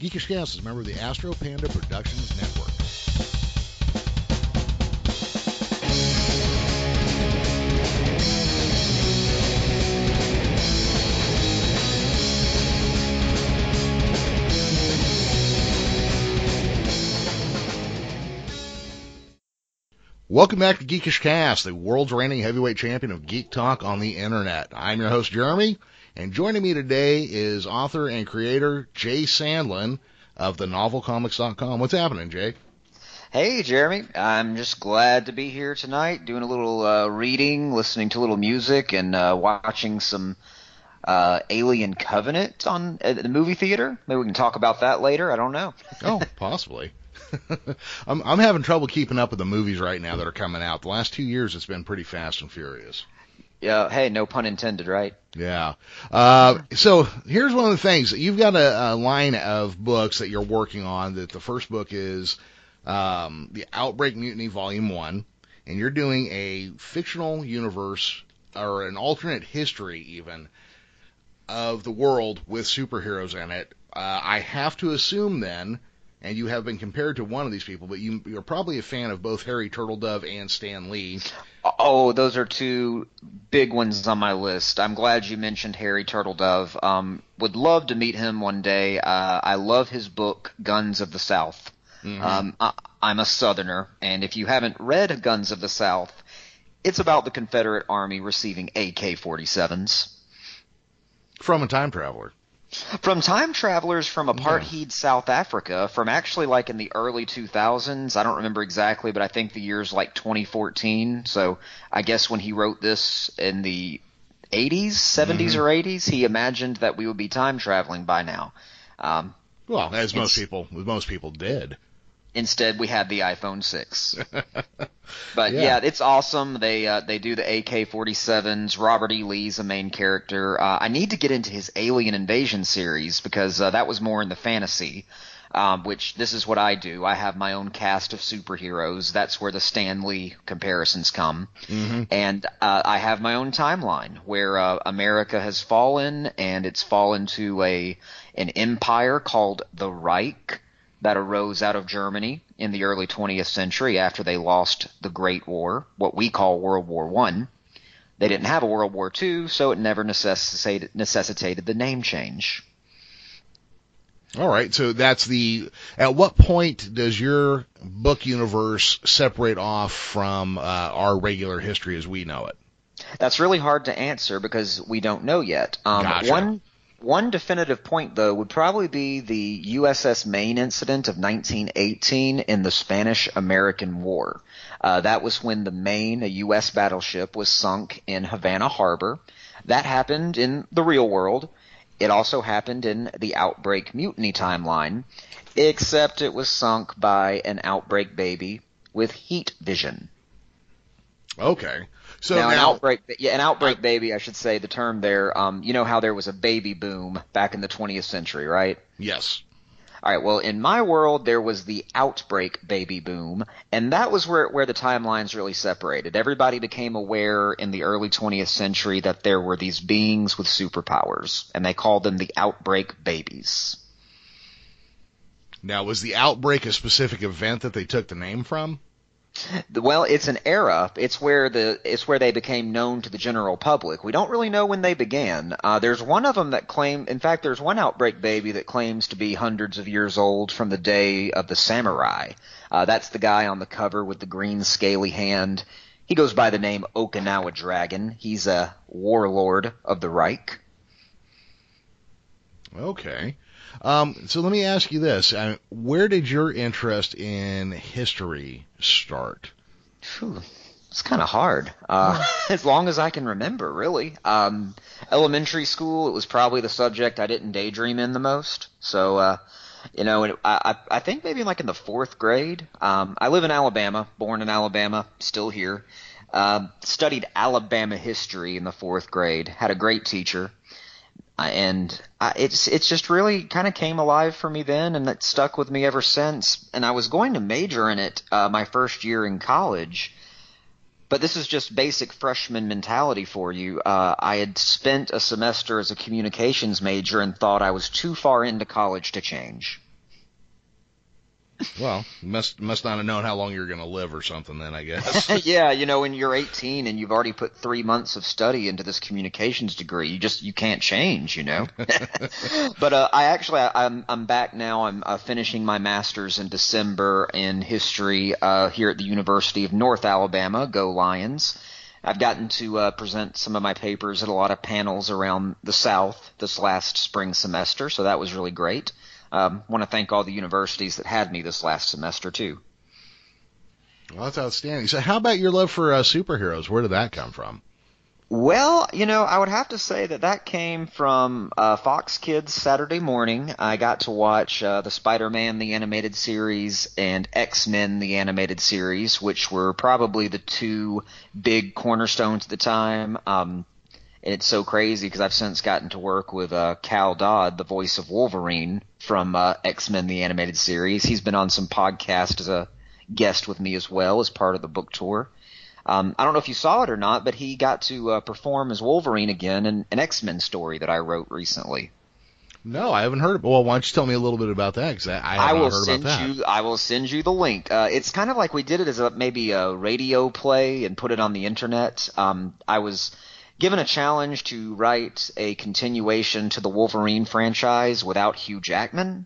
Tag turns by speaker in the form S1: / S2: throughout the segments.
S1: Geekish Cast is a member of the Astro Panda Productions Network. Welcome back to Geekish Cast, the world's reigning heavyweight champion of geek talk on the internet. I'm your host, Jeremy, and joining me today is author and creator Jay Sandlin of thenovelcomics.com. What's happening, Jay?
S2: Hey, Jeremy. I'm just glad to be here tonight, doing a little reading, listening to a little music, and watching some Alien Covenant on at the movie theater. Maybe we can talk about that later. I don't know.
S1: Oh, possibly. I'm having trouble keeping up with the movies right now that are coming out. The last 2 years, it's been pretty fast and furious.
S2: Yeah. Hey, no pun intended, right?
S1: Yeah. So here's one of the things. You've got a line of books that you're working on. That the first book is the Outbreak Mutiny Volume 1, and you're doing a fictional universe or an alternate history even of the world with superheroes in it. I have to assume then, and you have been compared to one of these people, but you're probably a fan of both Harry Turtledove and Stan Lee.
S2: Oh, those are two big ones on my list. I'm glad you mentioned Harry Turtledove. Would love to meet him one day. I love his book, Guns of the South. Mm-hmm. I'm a Southerner, and if you haven't read Guns of the South, it's about the Confederate Army receiving AK-47s.
S1: From a time traveler.
S2: From time travelers from apartheid South Africa, from actually like in the early 2000s. I don't remember exactly, but I think the year's like 2014. So I guess when he wrote this in the 80s, 70s or 80s, he imagined that we would be time traveling by now.
S1: Well, as most people did.
S2: Instead, we had the iPhone 6. But yeah, it's awesome. They do the AK-47s. Robert E. Lee's a main character. I need to get into his Alien Invasion series because that was more in the fantasy, which this is what I do. I have my own cast of superheroes. That's where the Stan Lee comparisons come. Mm-hmm. And I have my own timeline where America has fallen, and it's fallen to an empire called the Reich that arose out of Germany in the early 20th century after they lost the Great War, what we call World War I. They didn't have a World War II, so it never necessitated the name change.
S1: All right, so that's at what point does your book universe separate off from our regular history as we know it?
S2: That's really hard to answer because we don't know yet.
S1: Gotcha.
S2: One definitive point, though, would probably be the USS Maine incident of 1918 in the Spanish-American War. That was when the Maine, a U.S. battleship, was sunk in Havana Harbor. That happened in the real world. It also happened in the Outbreak Mutiny timeline, except it was sunk by an Outbreak baby with heat vision.
S1: Okay. So
S2: now an outbreak baby, I should say the term there. You know how there was a baby boom back in the 20th century, right?
S1: Yes.
S2: All right. Well, in my world, there was the outbreak baby boom, and that was where the timelines really separated. Everybody became aware in the early 20th century that there were these beings with superpowers, and they called them the outbreak babies.
S1: Now, was the outbreak a specific event that they took the name from?
S2: Well, it's an era. It's where they became known to the general public. We don't really know when they began. There's one of them there's one outbreak baby that claims to be hundreds of years old from the day of the samurai. That's the guy on the cover with the green scaly hand. He goes by the name Okinawa Dragon. He's a warlord of the Reich.
S1: Okay. So let me ask you this. Where did your interest in history start?
S2: It's kind of hard. As long as I can remember, really. Elementary school, it was probably the subject I didn't daydream in the most. So, I think maybe like in the 4th grade. I live in Alabama, born in Alabama, still here. Studied Alabama history in the 4th grade. Had a great teacher. And it's just really kind of came alive for me then, and it stuck with me ever since. And I was going to major in it my first year in college, but this is just basic freshman mentality for you. I had spent a semester as a communications major and thought I was too far into college to change.
S1: Well, you must not have known how long you were going to live or something then, I guess.
S2: Yeah, when you're 18 and you've already put 3 months of study into this communications degree, you can't change. But I'm back now. I'm finishing my master's in December in history here at the University of North Alabama. Go Lions! I've gotten to present some of my papers at a lot of panels around the South this last spring semester, so that was really great. Want to thank all the universities that had me this last semester, too.
S1: Well, that's outstanding. So how about your love for superheroes? Where did that come from?
S2: Well, I would have to say that came from Fox Kids Saturday morning. I got to watch the Spider-Man, the animated series, and X-Men, the animated series, which were probably the 2 big cornerstones at the time. It's so crazy because I've since gotten to work with Cal Dodd, the voice of Wolverine from X-Men, the animated series. He's been on some podcasts as a guest with me as well as part of the book tour. I don't know if you saw it or not, but he got to perform as Wolverine again in an X-Men story that I wrote recently.
S1: No, I haven't heard of it. Well, why don't you tell me a little bit about that? Because I haven't heard about that.
S2: I will send you the link. It's kind of like we did it as maybe a radio play and put it on the internet. I was given a challenge to write a continuation to the Wolverine franchise without Hugh Jackman.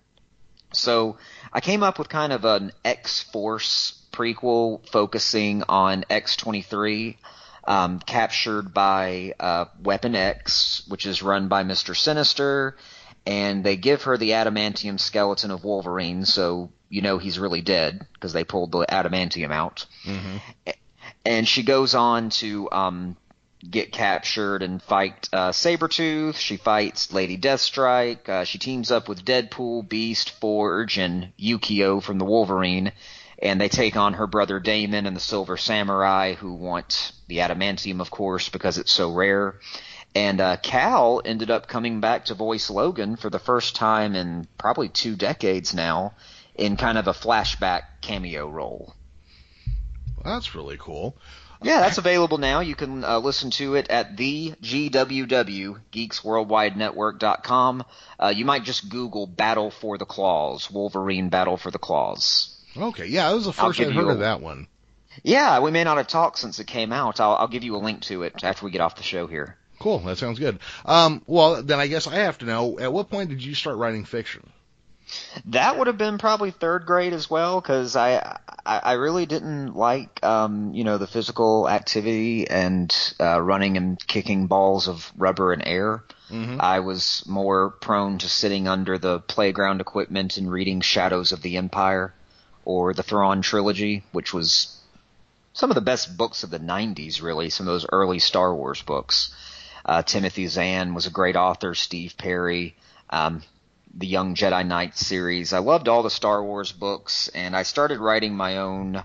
S2: So I came up with kind of an X-Force prequel focusing on X-23, captured by Weapon X, which is run by Mr. Sinister, and they give her the adamantium skeleton of Wolverine, so he's really dead because they pulled the adamantium out. Mm-hmm. And she goes on to get captured and fight Sabretooth. She fights Lady Deathstrike. She teams up with Deadpool, Beast, Forge, and Yukio from the Wolverine, and they take on her brother Damon and the Silver Samurai, who want the adamantium, of course, because it's so rare. And Cal ended up coming back to voice Logan for the first time in probably 2 decades now in kind of a flashback cameo role.
S1: Well, that's really cool.
S2: Yeah, that's available now. You can listen to it at the GWW, GeeksWorldWideNetwork.com. You might just Google Battle for the Claws, Wolverine Battle for the Claws.
S1: Okay, yeah, that was the first I've heard of that one.
S2: Yeah, we may not have talked since it came out. I'll give you a link to it after we get off the show here.
S1: Cool, that sounds good. Well, then I guess I have to know, at what point did you start writing fiction?
S2: That would have been probably 3rd grade as well, because I really didn't like the physical activity and running and kicking balls of rubber and air. Mm-hmm. I was more prone to sitting under the playground equipment and reading Shadows of the Empire or the Thrawn trilogy, which was some of the best books of the 90s, really, some of those early Star Wars books. Timothy Zahn was a great author, Steve Perry, the Young Jedi Knight series. I loved all the Star Wars books, and I started writing my own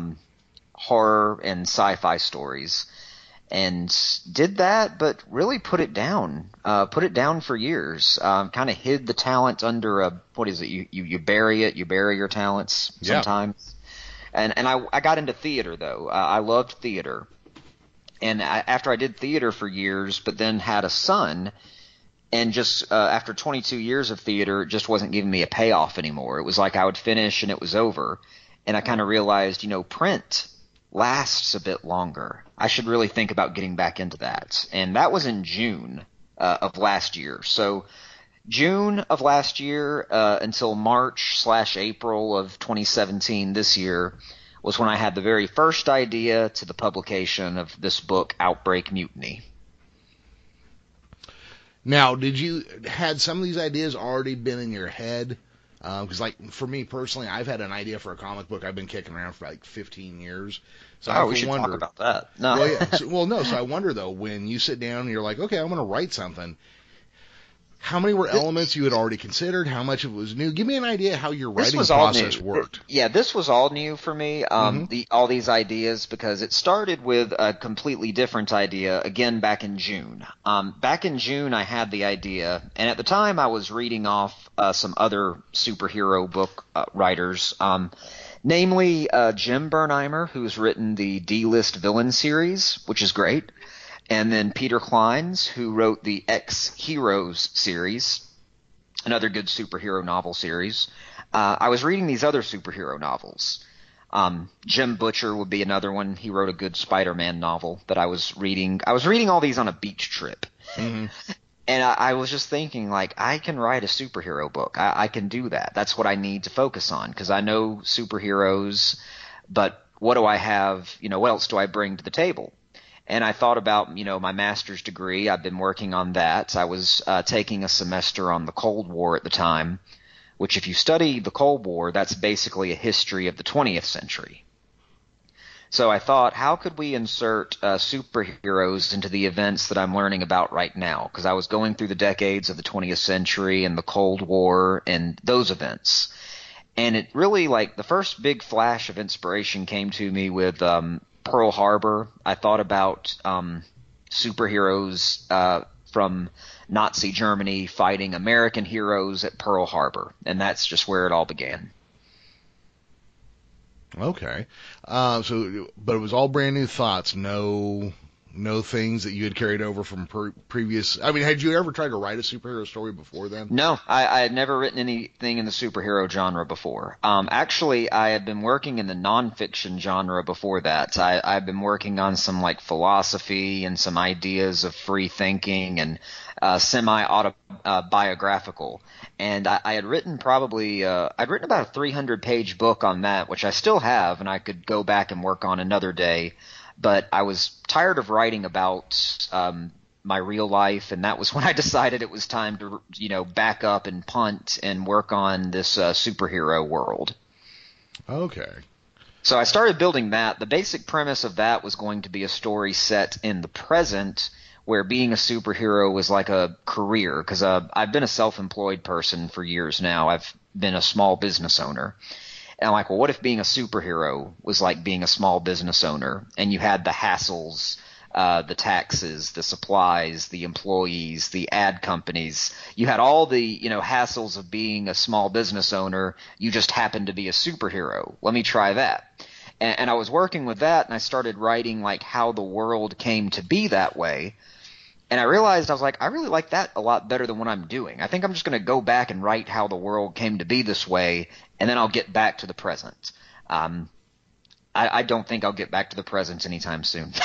S2: horror and sci-fi stories, and did that, but really put it down for years. Kind of hid the talent under what is it? You bury it. You bury your talents sometimes. Yeah. And I got into theater though. I loved theater, and after I did theater for years, but then had a son. And just after 22 years of theater, it just wasn't giving me a payoff anymore. It was like I would finish and it was over. And I kind of realized, print lasts a bit longer. I should really think about getting back into that. And that was in June of last year. So June of last year until March/April of 2017 this year was when I had the very first idea to the publication of this book, Outbreak Mutiny.
S1: Now, had some of these ideas already been in your head? Because, for me personally, I've had an idea for a comic book I've been kicking around for 15 years. So
S2: we should talk about that. No.
S1: Well, yeah. So I wonder, though, when you sit down and you're like, okay, I'm going to write something, how many were elements you had already considered? How much of it was new? Give me an idea how your writing process worked.
S2: Yeah, this was all new for me, all these ideas, because it started with a completely different idea, again, back in June. Back in June, I had the idea, and at the time I was reading off some other superhero book writers, namely Jim Bernheimer, who's written the D-List Villain series, which is great. And then Peter Clines, who wrote the X-Heroes series. another good superhero novel series. I was reading these other superhero novels. Jim Butcher would be another one. He wrote a good Spider-Man novel that I was reading. I was reading all these on a beach trip.
S1: Mm-hmm.
S2: And I was just thinking, like, I can write a superhero book. I can do that. That's what I need to focus on, because I know superheroes, but what do I have? What else do I bring to the table? And I thought about, my master's degree. I've been working on that. I was taking a semester on the Cold War at the time, which if you study the Cold War, that's basically a history of the 20th century. So I thought, how could we insert superheroes into the events that I'm learning about right now? Because I was going through the decades of the 20th century and the Cold War and those events. And it really, like, the first big flash of inspiration came to me with Pearl Harbor. I thought about superheroes from Nazi Germany fighting American heroes at Pearl Harbor. And that's just where it all began.
S1: Okay. But it was all brand new thoughts, no things that you had carried over from previous. I mean, had you ever tried to write a superhero story before then?
S2: No, I had never written anything in the superhero genre before. Actually, I had been working in the nonfiction genre before that. I've been working on some like philosophy and some ideas of free thinking and semi-autobiographical. And I had written I'd written about a 300-page book on that, which I still have, and I could go back and work on another day. But I was tired of writing about my real life, and that was when I decided it was time to, back up and punt and work on this superhero world.
S1: Okay.
S2: So I started building that. The basic premise of that was going to be a story set in the present, where being a superhero was like a career, because I've been a self-employed person for years now. I've been a small business owner. And I'm like, well, what if being a superhero was like being a small business owner, and you had the hassles, the taxes, the supplies, the employees, the ad companies. You had all the, hassles of being a small business owner. You just happened to be a superhero. Let me try that. And I was working with that, and I started writing like how the world came to be that way. And I realized, I was like, I really like that a lot better than what I'm doing. I think I'm just going to go back and write how the world came to be this way, and then I'll get back to the present. I don't think I'll get back to the present anytime soon.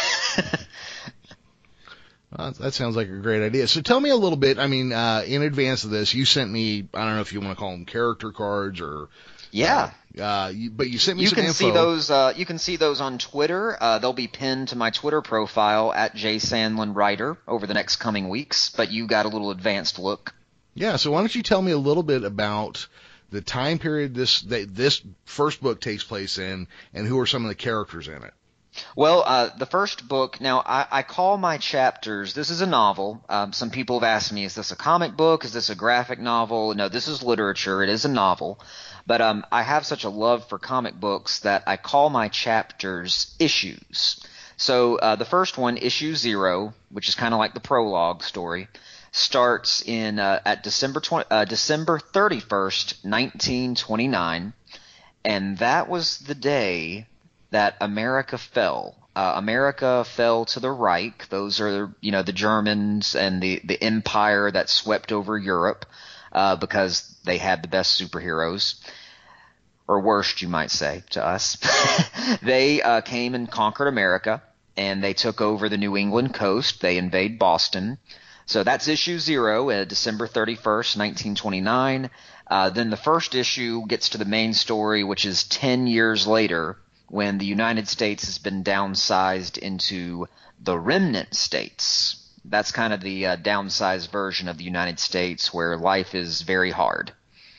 S1: That sounds like a great idea. So tell me a little bit, in advance of this, you sent me, I don't know if you want to call them character cards or...
S2: Yeah.
S1: But you sent me some info.
S2: You can see those on Twitter. They'll be pinned to my Twitter profile at @JSandlinWriter over the next coming weeks, but you got a little advanced look.
S1: Yeah, so why don't you tell me a little bit about the time period this first book takes place in, and who are some of the characters in it?
S2: Well, the first book, now I call my chapters, this is a novel. Some people have asked me, is this a comic book? Is this a graphic novel? No, this is literature. It is a novel. But I have such a love for comic books that I call my chapters issues. So the first one, issue 0, which is kind of like the prologue story, starts in at December 31st, 1929, and that was the day that America fell. America fell to the Reich. Those are, the Germans and the empire that swept over Europe because they had the best superheroes. Or worst, you might say, to us. They came and conquered America, and they took over the New England coast. They invade Boston. So that's issue 0, December 31st, 1929. Then the first issue gets to the main story, which is 10 years later, when the United States has been downsized into the remnant states. That's kind of the downsized version of the United States, where life is very hard.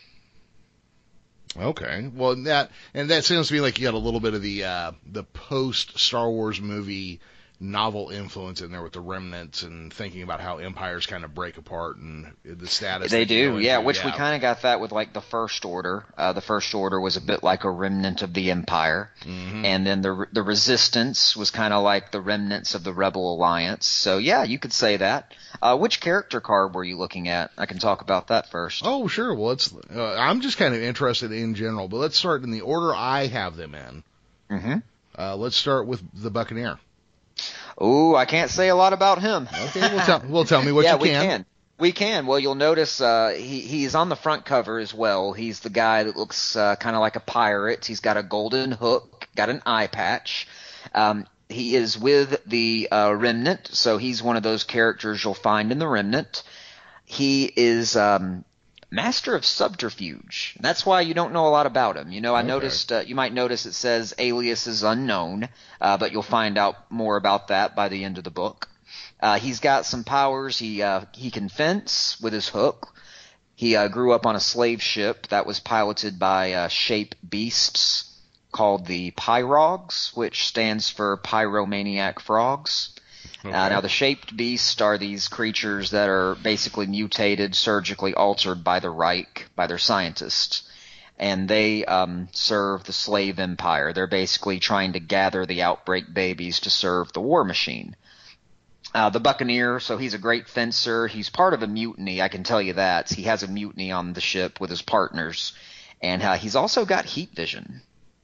S1: Okay, well that sounds to me like you got a little bit of the post Star Wars movie novel influence in there with the remnants and thinking about how empires kind of break apart and the status.
S2: They do, yeah. Which we kind of got that with like the First Order. The First Order was a bit like a remnant of the Empire, and then the Resistance was kind of like the remnants of the Rebel Alliance. So yeah, you could say that. Which character card were you looking at? I can talk about that first.
S1: Oh, sure. Well, I'm just kind of interested in general, but let's start in the order I have them in. Let's start with the Buccaneer.
S2: Oh, I can't say a lot about him.
S1: Okay, well tell me what you can.
S2: We can. We can. Well, you'll notice he's on the front cover as well. He's the guy that looks kind of like a pirate. He's got a golden hook, got an eye patch. He is with the Remnant, so he's one of those characters you'll find in the Remnant. He is master of subterfuge. That's why you don't know a lot about him. You know, I noticed you might notice it says alias is unknown, but you'll find out more about that by the end of the book. He's got some powers. He can fence with his hook. He grew up on a slave ship that was piloted by shape beasts called the Pyrogs, which stands for Pyromaniac Frogs. Okay. Now, the shaped beasts are these creatures that are basically mutated, surgically altered by the Reich, by their scientists. And they serve the slave empire. They're basically trying to gather the outbreak babies to serve the war machine. The Buccaneer, so he's a great fencer. He's part of a mutiny, I can tell you that. He has a mutiny on the ship with his partners. And he's also got heat vision.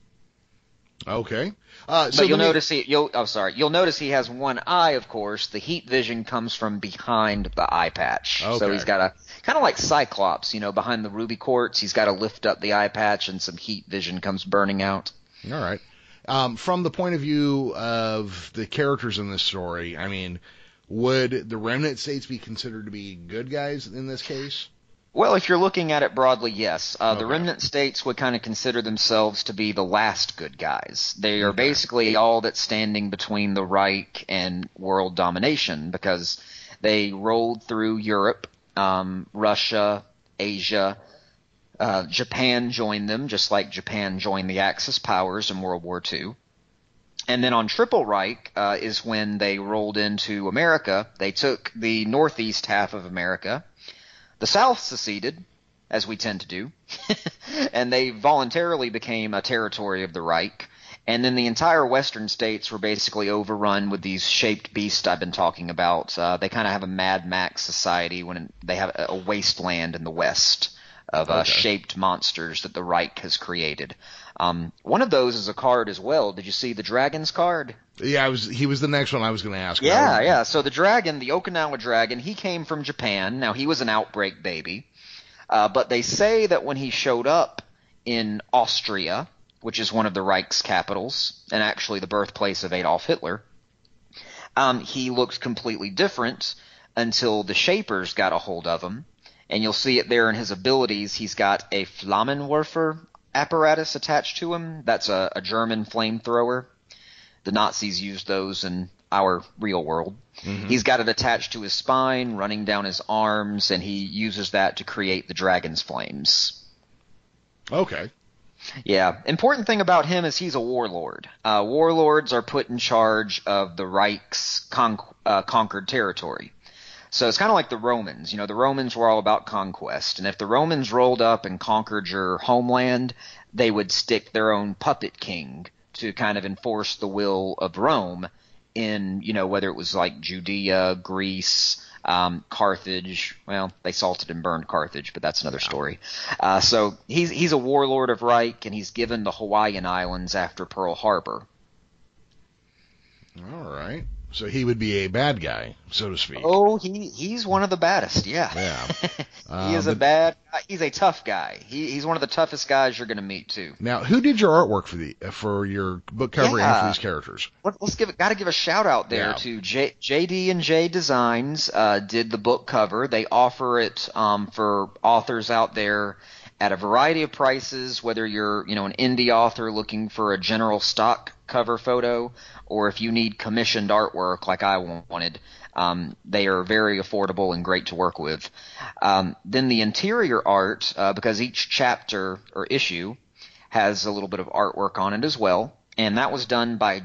S1: Okay.
S2: But you'll notice you'll notice he has one eye, of course. The heat vision comes from behind the eye patch. Okay. So he's got a kind of like Cyclops, you know, behind the ruby quartz. He's got to lift up the eye patch and some heat vision comes burning out.
S1: All right. From the point of view of the characters in this story, I mean, would the Remnant States be considered to be good guys in this case?
S2: Well, if you're looking at it broadly, yes. The Remnant States would kind of consider themselves to be the last good guys. They are basically all that's standing between the Reich and world domination because they rolled through Europe, Russia, Asia. Japan joined them, just like Japan joined the Axis powers in World War II. And then on Triple Reich is when they rolled into America. They took the northeast half of America. The South seceded, as we tend to do, and they voluntarily became a territory of the Reich. And then the entire western states were basically overrun with these shaped beasts I've been talking about. They kind of have a Mad Max society when they have a wasteland in the west of shaped monsters that the Reich has created. One of those is a card as well. Did you see the Dragon's card?
S1: Yeah, he was the next one I was going to ask.
S2: Yeah. So the dragon, the Okinawa dragon, he came from Japan. Now, he was an outbreak baby. But they say that when he showed up in Austria, which is one of the Reich's capitals, and actually the birthplace of Adolf Hitler, he looked completely different until the Shapers got a hold of him. And you'll see it there in his abilities. He's got a Flammenwerfer apparatus attached to him. That's a German flamethrower. The Nazis used those in our real world. Mm-hmm. He's got it attached to his spine, running down his arms, and he uses that to create the dragon's flames.
S1: Okay.
S2: Yeah. Important thing about him is he's a warlord. Warlords are put in charge of the Reich's conquered territory. So it's kind of like the Romans. You know, the Romans were all about conquest. And if the Romans rolled up and conquered your homeland, they would stick their own puppet king to kind of enforce the will of Rome in, you know, whether it was like Judea, Greece, Carthage. Well, they salted and burned Carthage, but that's another story. So he's a warlord of Reich, and he's given the Hawaiian Islands after Pearl Harbor.
S1: All right. So he would be a bad guy, so to speak.
S2: Oh, he's one of the baddest, yeah. He is a bad guy. He's a tough guy. He's one of the toughest guys you're going to meet, too.
S1: Now, who did your artwork for your book cover and for these characters?
S2: Let's got to give a shout out there to JD&J Designs. Did the book cover. They offer it for authors out there at a variety of prices, whether you're, you know, an indie author looking for a general stock cover photo, or if you need commissioned artwork like I wanted, they are very affordable and great to work with. Then the interior art, because each chapter or issue has a little bit of artwork on it as well, and that was done by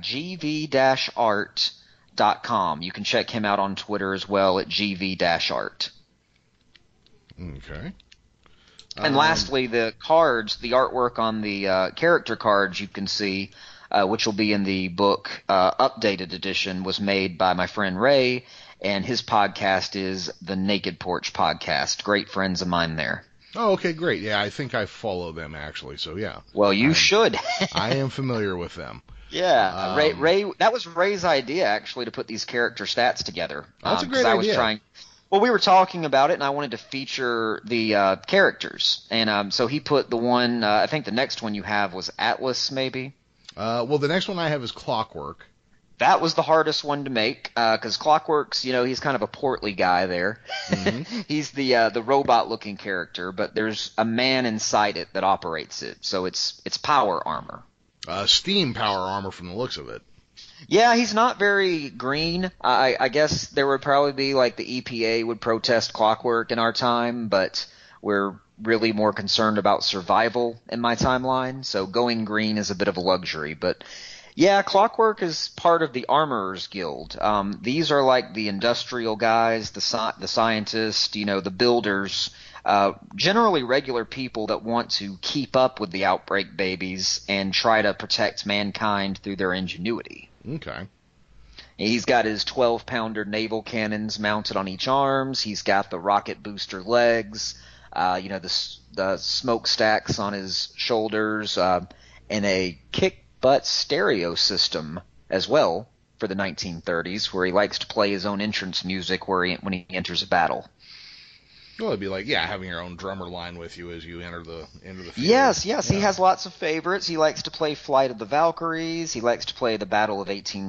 S2: gv-art.com. You can check him out on Twitter as well at gv-art.
S1: Okay.
S2: And lastly, the cards, the artwork on the character cards you can see, which will be in the book updated edition, was made by my friend Ray, and his podcast is the Naked Porch Podcast. Great friends of mine there.
S1: Oh, okay, great. Yeah, I think I follow them, actually, so yeah.
S2: Well, you should.
S1: I am familiar with them.
S2: Yeah, Ray. That was Ray's idea, actually, to put these character stats together.
S1: That's a great idea.
S2: Well, we were talking about it, and I wanted to feature the characters, and so he put the one. I think the next one you have was Atlas, maybe.
S1: Well, the next one I have is Clockwork.
S2: That was the hardest one to make because Clockwork's, he's kind of a portly guy there.
S1: Mm-hmm.
S2: He's the robot-looking character, but there's a man inside it that operates it, so it's power armor.
S1: Steam power armor from the looks of it.
S2: Yeah, he's not very green. I guess there would probably be like the EPA would protest Clockwork in our time, but we're really more concerned about survival in my timeline, so going green is a bit of a luxury. But yeah, Clockwork is part of the Armorers Guild. These are like the industrial guys, the scientists, the builders, generally regular people that want to keep up with the outbreak babies and try to protect mankind through their ingenuity.
S1: Okay.
S2: He's got his 12-pounder naval cannons mounted on each arms. He's got the rocket booster legs, the smokestacks on his shoulders, and a kick-butt stereo system as well for the 1930s, where he likes to play his own entrance music when he enters a battle.
S1: Well, it'd be like, having your own drummer line with you as you enter the field.
S2: Yes, yeah. He has lots of favorites. He likes to play Flight of the Valkyries. He likes to play the Battle of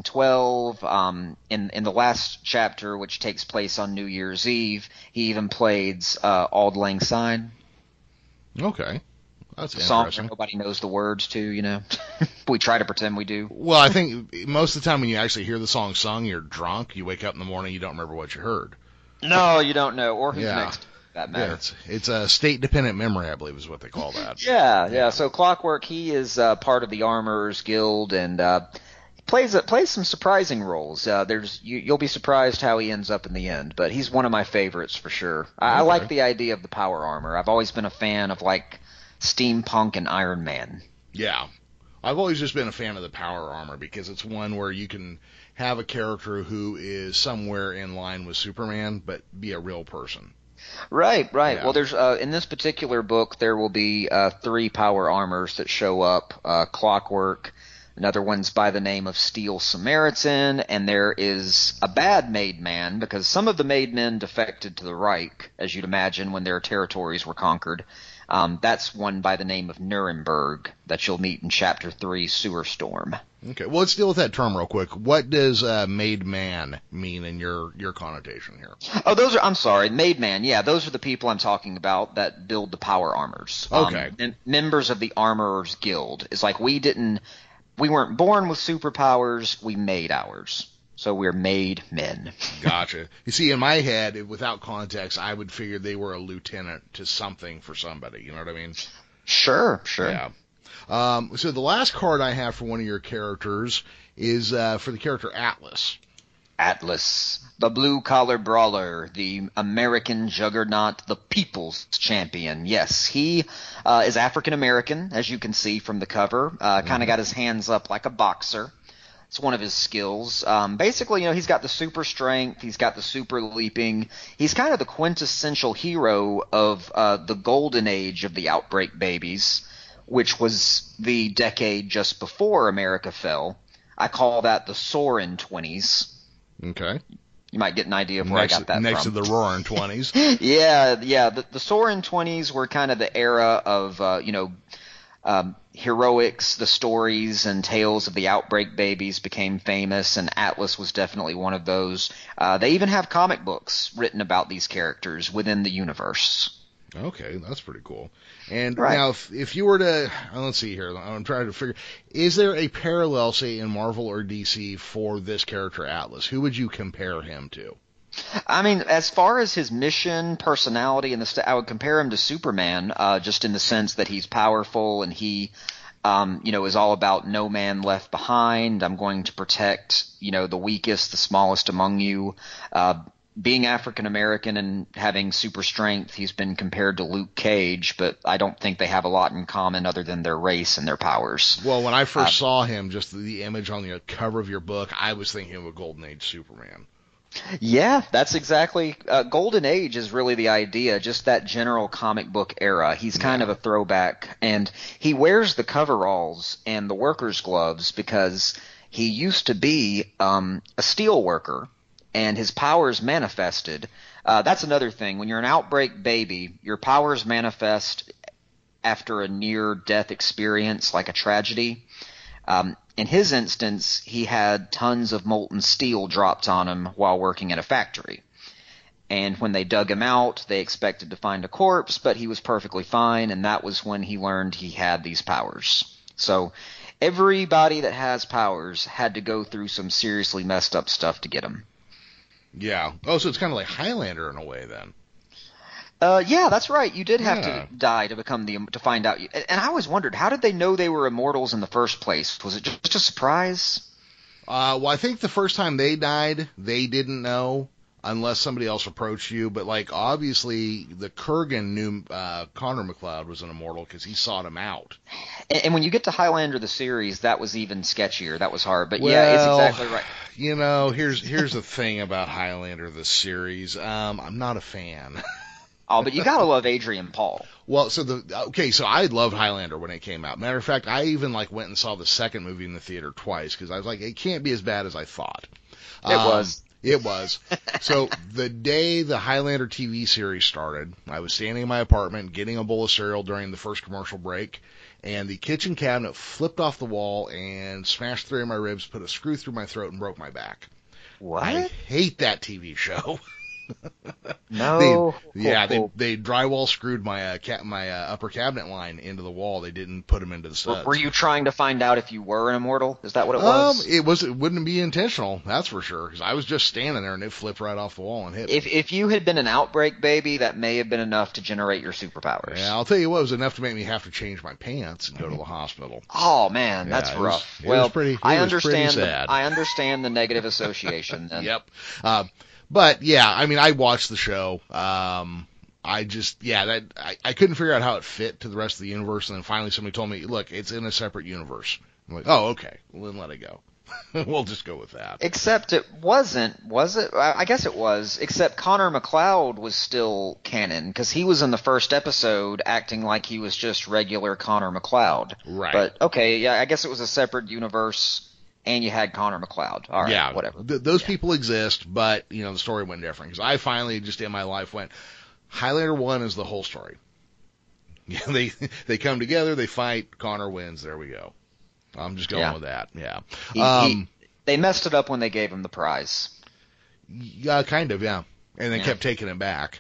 S2: 1812. In the last chapter, which takes place on New Year's Eve, he even plays Auld Lang Syne.
S1: Okay. That's
S2: a song
S1: interesting.
S2: that nobody knows the words to, We try to pretend we do.
S1: Well, I think most of the time when you actually hear the song sung, you're drunk. You wake up in the morning, you don't remember what you heard.
S2: No, you don't know, or who's next. That matter.
S1: Yeah, it's a state-dependent memory, I believe, is what they call that.
S2: Yeah. So Clockwork, he is part of the Armorers Guild and plays some surprising roles. You'll be surprised how he ends up in the end, but he's one of my favorites for sure. I like the idea of the power armor. I've always been a fan of like steampunk and Iron Man.
S1: Yeah, I've always just been a fan of the power armor because it's one where you can have a character who is somewhere in line with Superman, but be a real person.
S2: Right.
S1: Yeah.
S2: Well, there's in this particular book there will be 3 power armors that show up. Clockwork, another one's by the name of Steel Samaritan, and there is a bad Made Man because some of the Made Men defected to the Reich, as you'd imagine, when their territories were conquered. That's one by the name of Nuremberg that you'll meet in Chapter 3, Sewer Storm.
S1: Okay, well, let's deal with that term real quick. What does made man mean in your connotation here?
S2: Oh, I'm sorry, Made Man. Yeah, those are the people I'm talking about that build the power armors.
S1: Okay.
S2: Members of the Armorers Guild. It's like we weren't born with superpowers, we made ours. So we're made men.
S1: Gotcha. You see, in my head, without context, I would figure they were a lieutenant to something for somebody. You know what I mean?
S2: Sure.
S1: Yeah. So the last card I have for one of your characters is for the character Atlas.
S2: Atlas, the blue-collar brawler, the American juggernaut, the people's champion. Yes, he is African-American, as you can see from the cover. Kind of got his hands up like a boxer. It's one of his skills. Basically, he's got the super strength. He's got the super leaping. He's kind of the quintessential hero of the golden age of the Outbreak Babies, which was the decade just before America fell. I call that the Soarin' 20s.
S1: Okay.
S2: You might get an idea of where I got that
S1: next
S2: from.
S1: Next to the Roaring 20s.
S2: Yeah. The Soarin' 20s were kind of the era of, heroics. The stories and tales of the Outbreak Babies became famous, and Atlas was definitely one of those. They even have comic books written about these characters within the universe.
S1: Okay, that's pretty cool. And
S2: right.
S1: Now, if you were to, let's see here, I'm trying to figure, is there a parallel, say, in Marvel or DC for this character Atlas? Who would you compare him to?
S2: I mean, as far as his mission, personality, and I would compare him to Superman, just in the sense that he's powerful and he, is all about no man left behind. I'm going to protect, the weakest, the smallest among you. Being African American and having super strength, he's been compared to Luke Cage, but I don't think they have a lot in common other than their race and their powers.
S1: Well, when I first saw him, just the image on the cover of your book, I was thinking of a Golden Age Superman.
S2: Yeah, that's exactly Golden Age is really the idea, just that general comic book era. He's kind of a throwback, and he wears the coveralls and the worker's gloves because he used to be a steel worker and his powers manifested. That's another thing. When you're an outbreak baby, your powers manifest after a near-death experience, like a tragedy. In his instance, he had tons of molten steel dropped on him while working at a factory. And when they dug him out, they expected to find a corpse, but he was perfectly fine, and that was when he learned he had these powers. So everybody that has powers had to go through some seriously messed up stuff to get them.
S1: Yeah. Oh, so it's kind of like Highlander in a way, then.
S2: Yeah, that's right. You did have to die to find out. And I always wondered, how did they know they were immortals in the first place? Was it just a surprise?
S1: Well, I think the first time they died, they didn't know unless somebody else approached you. But, like, obviously, the Kurgan knew Connor McLeod was an immortal because he sought him out.
S2: And when you get to Highlander the series, that was even sketchier. That was hard. But, yeah, it's exactly right.
S1: You know, here's the thing about Highlander the series. I'm not a fan.
S2: Oh, but you gotta love Adrian Paul.
S1: Well, so I loved Highlander when it came out. Matter of fact, I even went and saw the second movie in the theater twice because I was like, it can't be as bad as I thought.
S2: It was.
S1: It was. So the day the Highlander TV series started, I was standing in my apartment getting a bowl of cereal during the first commercial break, and the kitchen cabinet flipped off the wall and smashed 3 of my ribs, put a screw through my throat, and broke my back.
S2: What?
S1: I hate that TV show.
S2: No.
S1: They drywall screwed my upper cabinet line into the wall. They didn't put them into the studs.
S2: Were you trying to find out if you were an immortal? Is that what it was?
S1: It wouldn't be intentional, that's for sure. Because I was just standing there and it flipped right off the wall and hit me.
S2: If you had been an outbreak baby, that may have been enough to generate your superpowers.
S1: Yeah, I'll tell you what, it was enough to make me have to change my pants and go to the hospital.
S2: Oh man, that's rough.
S1: It was pretty sad.
S2: I understand the negative association. Then.
S1: Yep. But yeah, I mean, I watched the show. I couldn't figure out how it fit to the rest of the universe, and then finally somebody told me, look, it's in a separate universe. I'm like, oh, okay, well then let it go. We'll just go with that.
S2: Except it wasn't, was it? I guess it was. Except Connor McLeod was still canon because he was in the first episode acting like he was just regular Connor McLeod.
S1: Right.
S2: But okay, yeah, I guess it was a separate universe. And you had Connor McLeod. All right,
S1: yeah,
S2: whatever.
S1: Those people exist, but, the story went different. Because I finally, just in my life, went, Highlander 1 is the whole story. Yeah, they come together, they fight, Connor wins, there we go. I'm just going with that, yeah.
S2: They messed it up when they gave him the prize.
S1: Yeah, kind of, yeah. And they kept taking it back.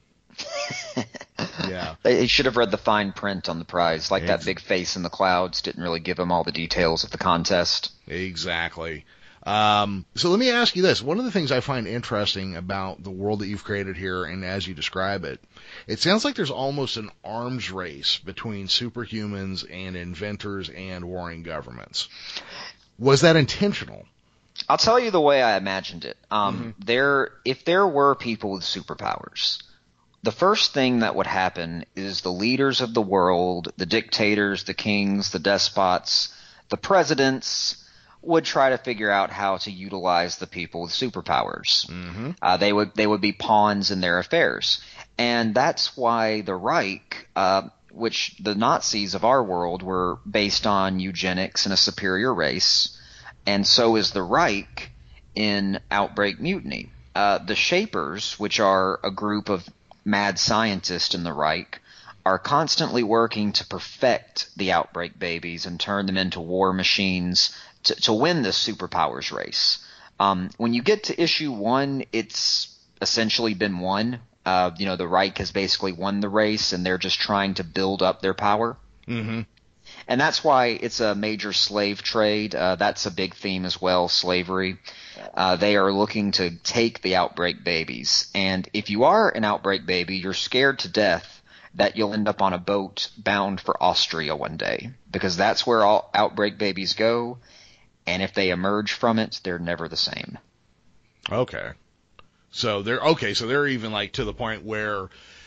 S1: Yeah.
S2: They should have read the fine print on the prize, like that big face in the clouds didn't really give them all the details of the contest.
S1: Exactly. So let me ask you this. One of the things I find interesting about the world that you've created here, and as you describe it, it sounds like there's almost an arms race between superhumans and inventors and warring governments. Was that intentional?
S2: I'll tell you the way I imagined it. If there were people with superpowers, the first thing that would happen is the leaders of the world, the dictators, the kings, the despots, the presidents would try to figure out how to utilize the people with superpowers. Mm-hmm. They would be pawns in their affairs. And that's why the Reich, which the Nazis of our world were based on eugenics and a superior race, and so is the Reich in Outbreak Mutiny. The Shapers, which are a group of mad scientists in the Reich, are constantly working to perfect the Outbreak babies and turn them into war machines to win this superpowers race. When you get to issue 1, it's essentially been won. The Reich has basically won the race, and they're just trying to build up their power. Mm-hmm. And that's why it's a major slave trade. That's a big theme as well, slavery. They are looking to take the Outbreak babies. And if you are an Outbreak baby, you're scared to death that you'll end up on a boat bound for Austria one day, because that's where all Outbreak babies go. And if they emerge from it, they're never the same.
S1: Okay. So they're even to the point where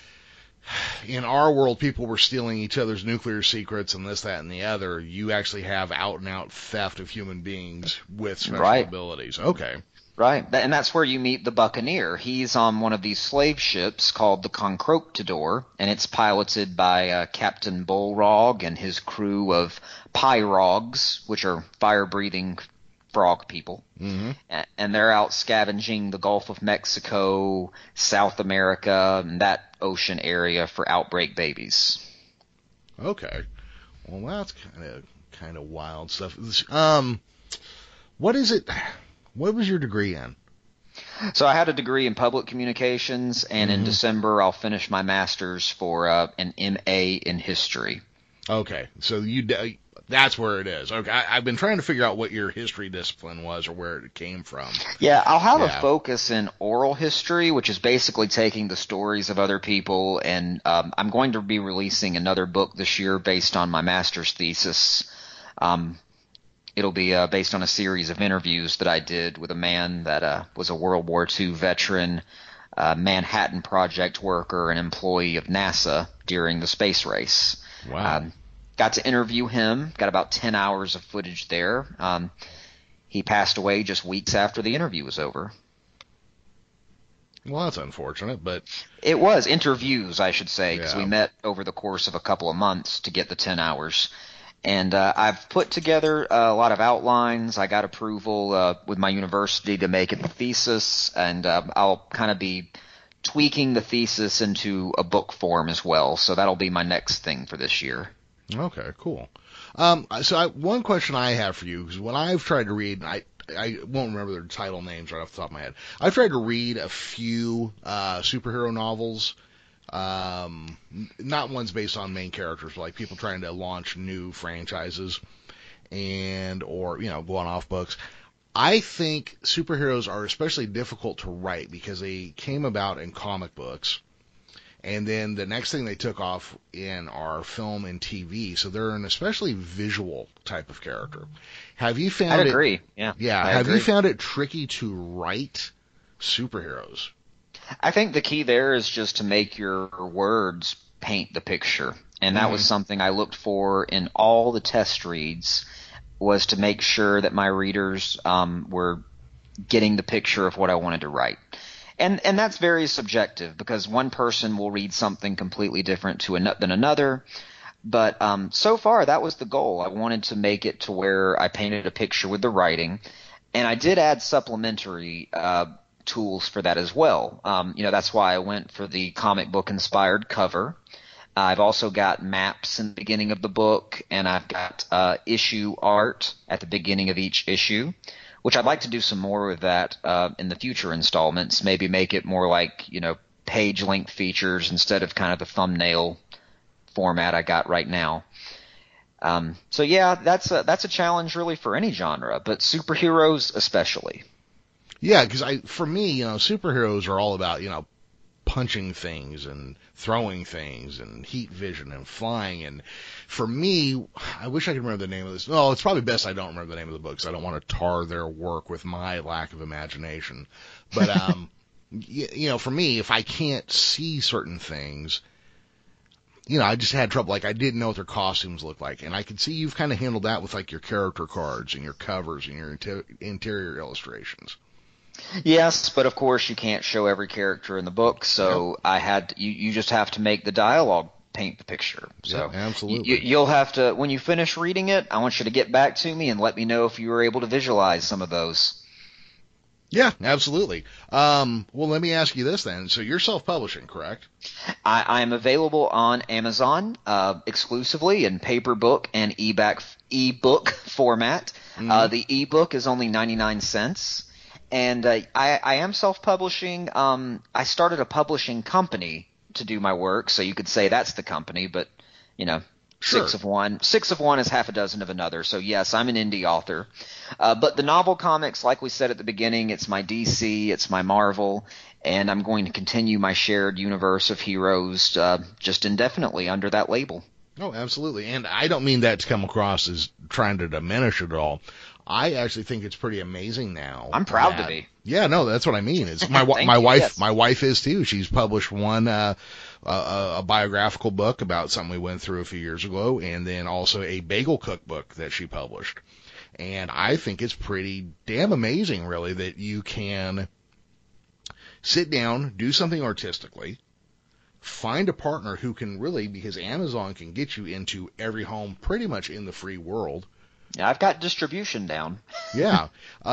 S1: in our world, people were stealing each other's nuclear secrets and this, that, and the other. You actually have out-and-out theft of human beings with special abilities. Okay.
S2: Right. And that's where you meet the Buccaneer. He's on one of these slave ships called the Conquistador, and it's piloted by Captain Bullrog and his crew of Pyrogs, which are fire-breathing frog people.
S1: Mm-hmm.
S2: And they're out scavenging the Gulf of Mexico, South America, and that ocean area for outbreak babies.
S1: Okay. Well, that's kind of wild stuff. What is it? What was your degree in?
S2: So I had a degree in public communications, and in December I'll finish my master's for an MA in history.
S1: Okay, so that's where it is. Okay, I've been trying to figure out what your history discipline was or where it came from.
S2: Yeah, I'll have a focus in oral history, which is basically taking the stories of other people, and I'm going to be releasing another book this year based on my master's thesis. It'll be based on a series of interviews that I did with a man that was a World War II veteran, Manhattan Project worker, and employee of NASA during the space race.
S1: Wow.
S2: Got to interview him, got about 10 hours of footage there. He passed away just weeks after the interview was over.
S1: Well, that's unfortunate, but...
S2: It was interviews, I should say, because we met over the course of a couple of months to get the 10 hours. And I've put together a lot of outlines. I got approval with my university to make it the thesis, and I'll kind of be tweaking the thesis into a book form as well. So that'll be my next thing for this year.
S1: Okay, cool. One question I have for you, because when I've tried to read, I won't remember their title names right off the top of my head. I've tried to read a few superhero novels. Not ones based on main characters, but like people trying to launch new franchises or one-off books. I think superheroes are especially difficult to write because they came about in comic books, and then the next thing they took off in are film and TV, so they're an especially visual type of character. Have you found
S2: I'd agree. Yeah.
S1: Have you found it tricky to write superheroes?
S2: I think the key there is just to make your words paint the picture. And that was something I looked for in all the test reads, was to make sure that my readers were getting the picture of what I wanted to write. And that's very subjective, because one person will read something completely different than another. But so far, that was the goal. I wanted to make it to where I painted a picture with the writing. And I did add supplementary tools for that as well. That's why I went for the comic book inspired cover. I've also got maps in the beginning of the book, and I've got issue art at the beginning of each issue, which I'd like to do some more with that in the future installments. Maybe make it more like, page length features instead of kind of the thumbnail format I got right now. So yeah, that's a challenge really for any genre, but superheroes especially.
S1: Yeah, because for me, superheroes are all about, punching things and throwing things and heat vision and flying. And for me, I wish I could remember the name of this. Well, it's probably best I don't remember the name of the book, because I don't want to tar their work with my lack of imagination. But, for me, if I can't see certain things, I just had trouble. Like, I didn't know what their costumes looked like. And I could see you've kind of handled that with, like, your character cards and your covers and your interior illustrations.
S2: Yes, but of course you can't show every character in the book, so yep. You just have to make the dialogue paint the picture. So
S1: yeah, absolutely.
S2: You'll have to, when you finish reading it, I want you to get back to me and let me know if you were able to visualize some of those.
S1: Yeah, absolutely. Well, let me ask you this then. So you're self-publishing, correct?
S2: I am available on Amazon exclusively in paper book and ebook format. Mm-hmm. The ebook is only 99 cents. And I am self-publishing. I started a publishing company to do my work, so you could say that's the company, but,
S1: Sure.
S2: Six of one is half a dozen of another. So, yes, I'm an indie author. But the novel comics, like we said at the beginning, it's my DC, it's my Marvel, and I'm going to continue my shared universe of heroes just indefinitely under that label.
S1: Oh, absolutely. And I don't mean that to come across as trying to diminish it all. I actually think it's pretty amazing now.
S2: I'm proud to be.
S1: Yeah, no, that's what I mean. It's my wife. Yes. My wife is too. She's published one a biographical book about something we went through a few years ago, and then also a bagel cookbook that she published. And I think it's pretty damn amazing, really, that you can sit down, do something artistically, find a partner who can really, because Amazon can get you into every home pretty much in the free world.
S2: Yeah, I've got distribution down.
S1: Yeah.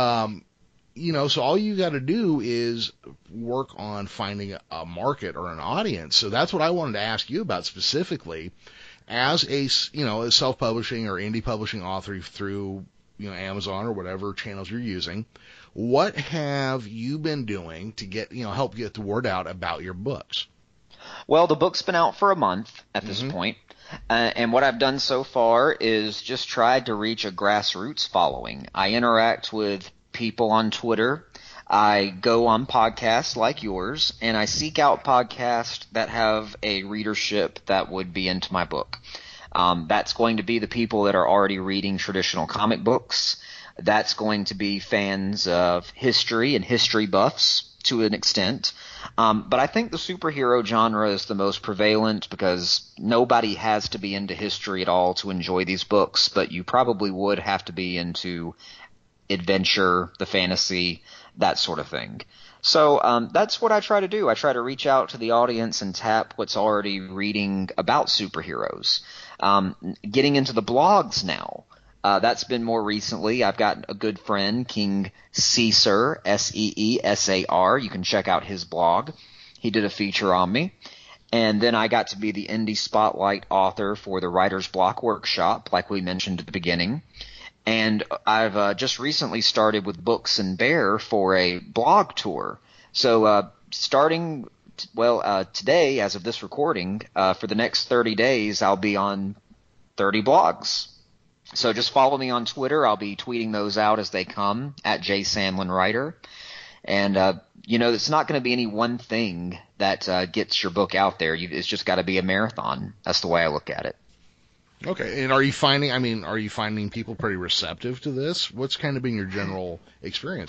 S1: So all you got to do is work on finding a market or an audience. So that's what I wanted to ask you about specifically as a self-publishing or indie publishing author through, Amazon or whatever channels you're using. What have you been doing to help get the word out about your books?
S2: Well, the book's been out for a month at this point. And what I've done so far is just tried to reach a grassroots following. I interact with people on Twitter. I go on podcasts like yours, and I seek out podcasts that have a readership that would be into my book. That's going to be the people that are already reading traditional comic books. That's going to be fans of history and history buffs to an extent. But I think the superhero genre is the most prevalent because nobody has to be into history at all to enjoy these books, but you probably would have to be into adventure, the fantasy, that sort of thing. So that's what I try to do. I try to reach out to the audience and tap what's already reading about superheroes. Getting into the blogs now. That's been more recently. I've got a good friend, King Seesar, Seesar. You can check out his blog. He did a feature on me. And then I got to be the Indie Spotlight author for the Writer's Block Workshop, like we mentioned at the beginning. And I've just recently started with Books and Bear for a blog tour. So starting today, as of this recording, for the next 30 days, I'll be on 30 blogs. So just follow me on Twitter. I'll be tweeting those out as they come at JSandlinWriter. And, it's not going to be any one thing that gets your book out there. It's just got to be a marathon. That's the way I look at it.
S1: Okay. And are you finding people pretty receptive to this? What's kind of been your general experience?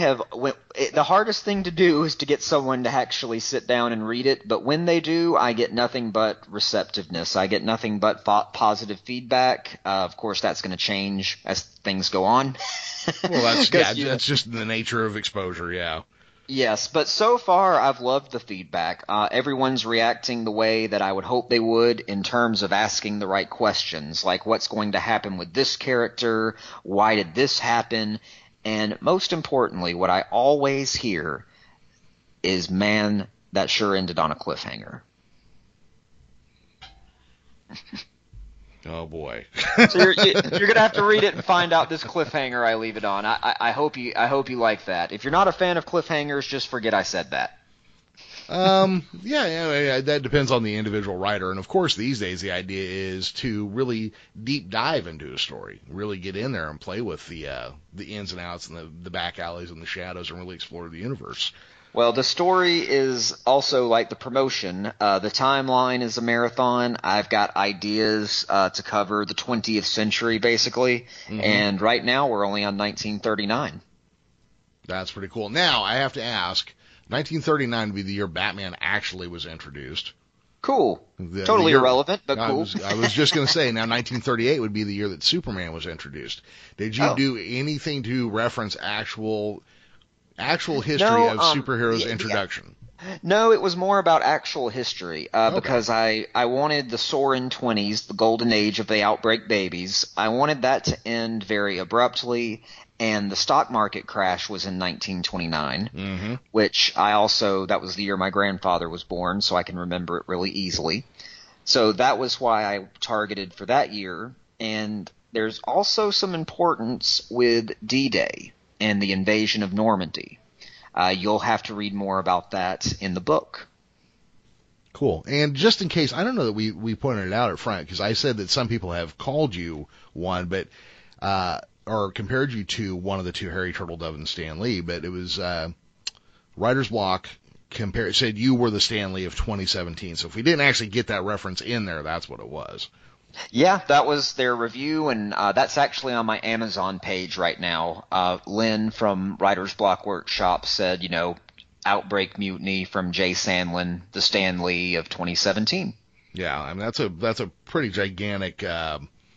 S2: The hardest thing to do is to get someone to actually sit down and read it. But when they do, I get nothing but receptiveness. I get nothing but positive feedback. Of course, that's going to change as things go on.
S1: Well, that's just the nature of exposure. Yeah.
S2: Yes, but so far I've loved the feedback. Everyone's reacting the way that I would hope they would in terms of asking the right questions, like what's going to happen with this character, why did this happen, and most importantly, what I always hear is, man, that sure ended on a cliffhanger.
S1: Oh boy!
S2: So you're gonna have to read it and find out this cliffhanger I leave it on. I hope you like that. If you're not a fan of cliffhangers, just forget I said that.
S1: Yeah, that depends on the individual writer, and of course these days the idea is to really deep dive into a story, really get in there and play with the ins and outs and the back alleys and the shadows, and really explore the universe.
S2: Well, the story is also like the promotion. The timeline is a marathon. I've got ideas to cover the 20th century, basically. Mm-hmm. And right now we're only on 1939.
S1: That's pretty cool. Now, I have to ask, 1939 would be the year Batman actually was introduced.
S2: Cool. Totally irrelevant, but cool.
S1: I was just going to say, now 1938 would be the year that Superman was introduced. Did you do anything to reference actual history of superheroes' introduction?
S2: No, it was more about actual history because I wanted the Soaring 20s, the golden age of the Outbreak babies. I wanted that to end very abruptly, and the stock market crash was in 1929, which that was the year my grandfather was born, so I can remember it really easily. So that was why I targeted for that year, and there's also some importance with D-Day and the invasion of Normandy. You'll have to read more about that in the book.
S1: Cool. And just in case, I don't know that we pointed it out up front, because I said that some people have called you one, but or compared you to one of the two, Harry Turtledove and Stan Lee, but it was Writer's Block said you were the Stan Lee of 2017. So if we didn't actually get that reference in there, that's what it was.
S2: Yeah, that was their review, and that's actually on my Amazon page right now. Lynn from Writer's Block Workshop said, Outbreak Mutiny from Jay Sandlin, the Stan Lee of 2017.
S1: Yeah, I mean that's a pretty gigantic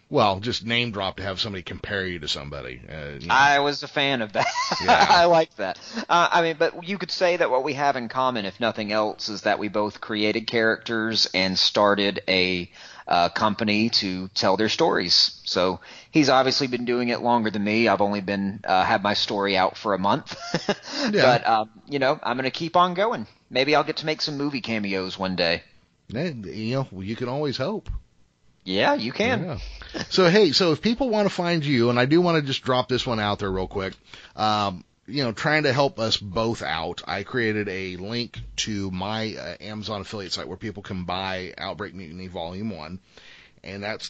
S1: Well, just name drop to have somebody compare you to somebody.
S2: I was a fan of that.
S1: Yeah.
S2: I liked that. I mean, but you could say that what we have in common, if nothing else, is that we both created characters and started a company to tell their stories. So he's obviously been doing it longer than me. I've only been had my story out for a month.
S1: Yeah.
S2: But I'm going to keep on going. Maybe I'll get to make some movie cameos one day.
S1: You can always hope.
S2: Yeah, you can.
S1: Yeah. So if people want to find you, and I do want to just drop this one out there real quick, trying to help us both out, I created a link to my Amazon affiliate site where people can buy Outbreak Mutiny Volume 1, and that's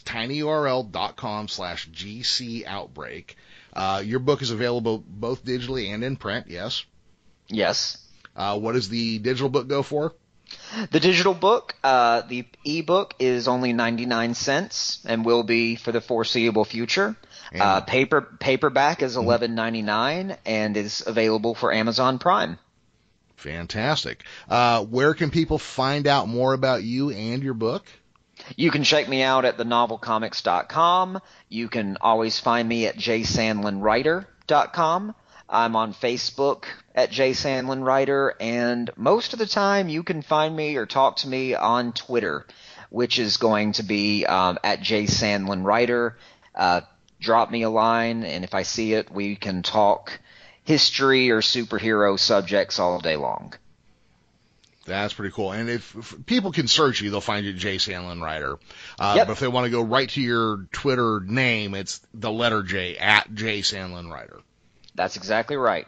S1: tinyurl.com/GC Outbreak. Your book is available both digitally and in print, yes?
S2: Yes.
S1: What does the digital book go for?
S2: The digital book, the ebook is only 99 cents and will be for the foreseeable future. Paperback is $11.99 and is available for Amazon Prime.
S1: Fantastic. Where can people find out more about you and your book?
S2: You can check me out at thenovelcomics.com. You can always find me at jsandlinwriter.com. I'm on Facebook at jsandlinwriter, and most of the time you can find me or talk to me on Twitter, which is going to be at jsandlinwriter. Drop me a line, and if I see it, we can talk history or superhero subjects all day long.
S1: That's pretty cool. And if people can search you, they'll find you at J. Sandlin Writer.
S2: Yep.
S1: But if they want to go right to your Twitter name, it's the letter J, at J. Sandlin Writer.
S2: That's exactly right.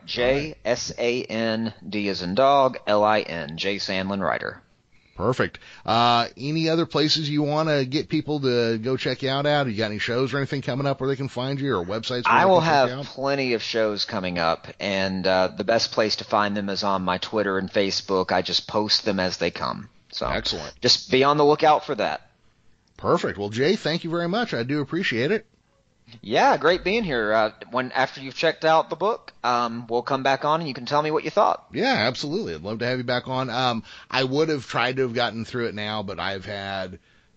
S2: JSAND as in dog, LIN, J. Sandlin Writer.
S1: Perfect. Any other places you want to get people to go check you out at? You got any shows or anything coming up where they can find you, or websites?
S2: I will have plenty of shows coming up, and the best place to find them is on my Twitter and Facebook. I just post them as they come. So
S1: excellent.
S2: Just be on the lookout for that.
S1: Perfect. Well, Jay, thank you very much. I do appreciate it.
S2: Yeah, great being here. After you've checked out the book, we'll come back on and you can tell me what you thought.
S1: Yeah, absolutely. I'd love to have you back on. I would have tried to have gotten through it now, but I've had,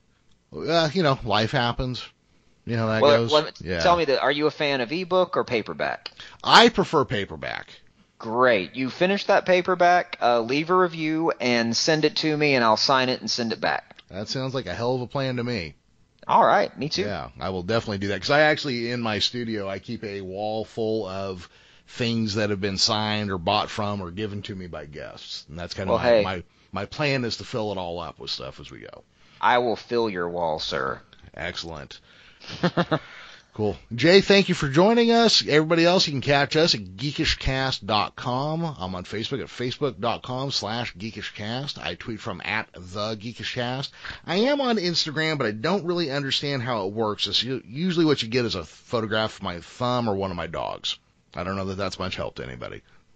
S1: life happens. You know how that goes.
S2: Tell me, are you a fan of ebook or paperback?
S1: I prefer paperback.
S2: Great. You finish that paperback, leave a review, and send it to me, and I'll sign it and send it back.
S1: That sounds like a hell of a plan to me.
S2: All right, me too.
S1: Yeah, I will definitely do that, because I actually, in my studio, I keep a wall full of things that have been signed or bought from or given to me by guests, and that's kind of my plan is to fill it all up with stuff as we go.
S2: I will fill your wall, sir.
S1: Excellent. Cool. Jay, thank you for joining us. Everybody else, you can catch us at geekishcast.com. I'm on Facebook at facebook.com/geekishcast. I tweet from at @thegeekishcast. I am on Instagram, but I don't really understand how it works. It's usually what you get is a photograph of my thumb or one of my dogs. I don't know that that's much help to anybody.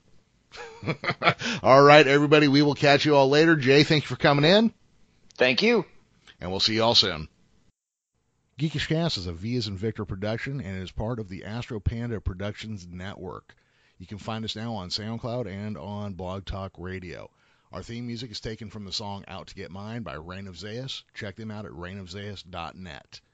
S1: All right, everybody, we will catch you all later. Jay, thank you for coming in.
S2: Thank you.
S1: And we'll see you all soon. Geekish Cast is a V as in Victor production and is part of the Astro Panda Productions Network. You can find us now on SoundCloud and on Blog Talk Radio. Our theme music is taken from the song Out to Get Mine by Reign of Zeus. Check them out at reignofzeus.net.